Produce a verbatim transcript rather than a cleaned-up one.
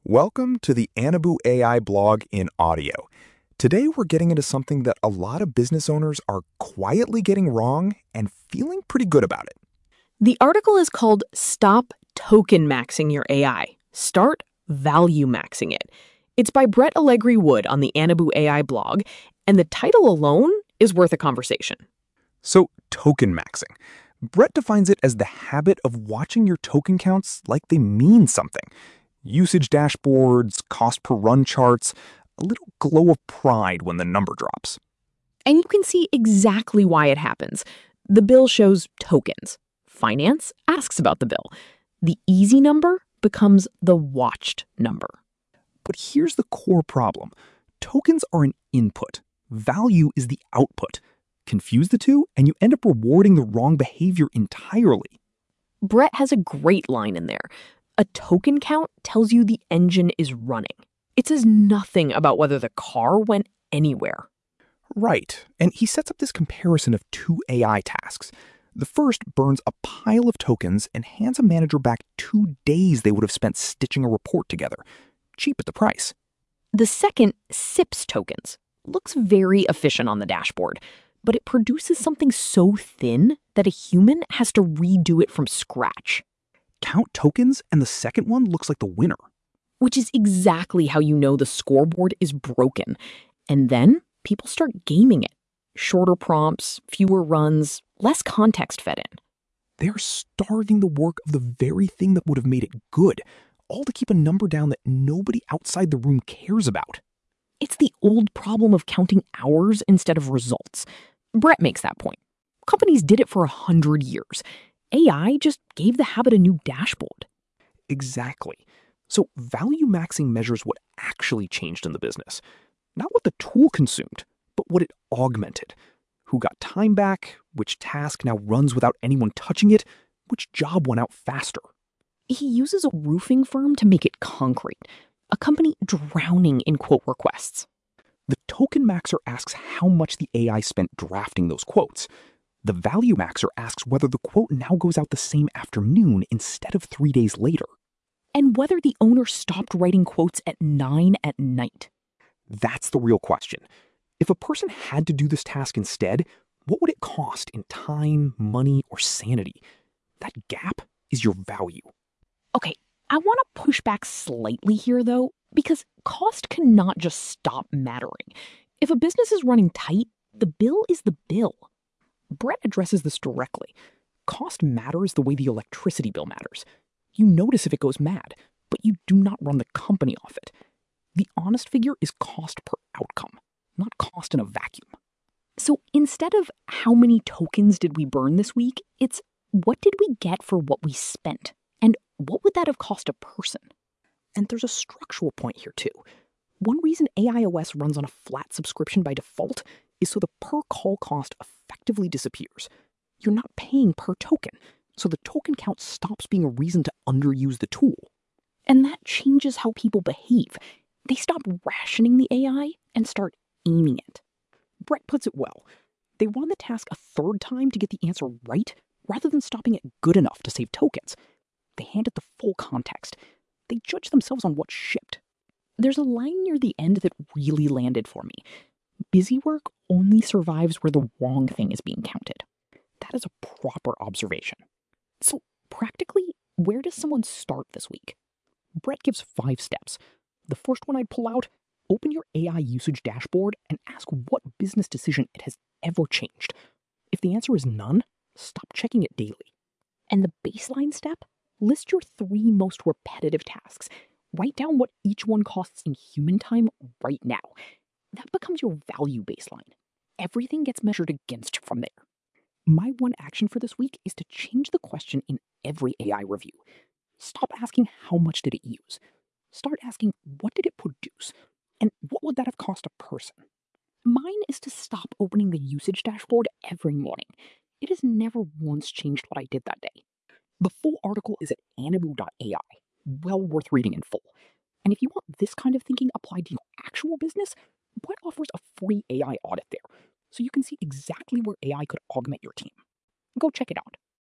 Welcome to the Anabu A I blog in audio. Today we're getting into something that a lot of business owners are quietly getting wrong and feeling pretty good about it. The article is called Stop Token Maxing Your A I. Start Value Maxing It. It's by Brett Allegri Wood on the Anabu A I blog, and the title alone is worth a conversation. So, token maxing. Brett defines it as the habit of watching your token counts like they mean something. Usage dashboards, cost per run charts, a little glow of pride when the number drops. And you can see exactly why it happens. The bill shows tokens. Finance asks about the bill. The easy number becomes the watched number. But here's the core problem. Tokens are an input. Value is the output. Confuse the two, and you end up rewarding the wrong behavior entirely. Brett has a great line in there. A token count tells you the engine is running. It says nothing about whether the car went anywhere. Right, and he sets up this comparison of two A I tasks. The first burns a pile of tokens and hands a manager back two days they would have spent stitching a report together. Cheap at the price. The second sips tokens. Looks very efficient on the dashboard, but it produces something so thin that a human has to redo it from scratch. Count tokens, and the second one looks like the winner. Which is exactly how you know the scoreboard is broken. And then people start gaming it. Shorter prompts, fewer runs, less context fed in. They're starving the work of the very thing that would have made it good, all to keep a number down that nobody outside the room cares about. It's the old problem of counting hours instead of results. Brett makes that point. Companies did it for a hundred years. A I just gave the habit a new dashboard. Exactly. So value maxing measures what actually changed in the business. Not what the tool consumed, but what it augmented. Who got time back, which task now runs without anyone touching it, which job went out faster. He uses a roofing firm to make it concrete. A company drowning in quote requests. The token maxer asks how much the A I spent drafting those quotes. The value maxer asks whether the quote now goes out the same afternoon instead of three days later. And whether the owner stopped writing quotes at nine at night. That's the real question. If a person had to do this task instead, what would it cost in time, money, or sanity? That gap is your value. Okay, I want to push back slightly here, though, because cost cannot just stop mattering. If a business is running tight, the bill is the bill. Brett addresses this directly. Cost matters the way the electricity bill matters. You notice if it goes mad, but you do not run the company off it. The honest figure is cost per outcome, not cost in a vacuum. So instead of how many tokens did we burn this week, it's what did we get for what we spent? And what would that have cost a person? And there's a structural point here too. One reason A I O S runs on a flat subscription by default is so the per call cost effectively disappears. You're not paying per token, so the token count stops being a reason to underuse the tool. And that changes how people behave. They stop rationing the A I and start aiming it. Brett puts it well. They run the task a third time to get the answer right, rather than stopping it good enough to save tokens. They hand it the full context. They judge themselves on what shipped. There's a line near the end that really landed for me. Busy work only survives where the wrong thing is being counted. That is a proper observation. So practically, where does someone start this week? Brett gives five steps. The first one I'd pull out, open your A I usage dashboard and ask what business decision it has ever changed. If the answer is none, stop checking it daily. And the baseline step, list your three most repetitive tasks. Write down what each one costs in human time right now. That becomes your value baseline. Everything gets measured against from there. My one action for this week is to change the question in every A I review. Stop asking how much did it use. Start asking what did it produce, and what would that have cost a person? Mine is to stop opening the usage dashboard every morning. It has never once changed what I did that day. The full article is at anabu dot A I, well worth reading in full. And if you want this kind of thinking applied to your actual business, Brett offers a free A I audit there, so you can see exactly where A I could augment your team. Go check it out.